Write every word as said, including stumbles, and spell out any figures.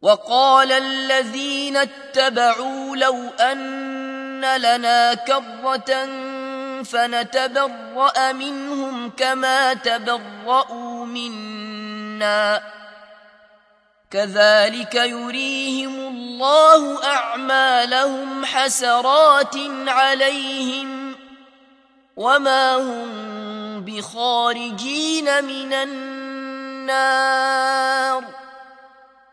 وقال الذين اتبعوا لو أن لنا كرة فنتبرأ منهم كما تبرأوا منا كذلك يريهم الله أعمالهم حسرات عليهم وما هم بخارجين من النار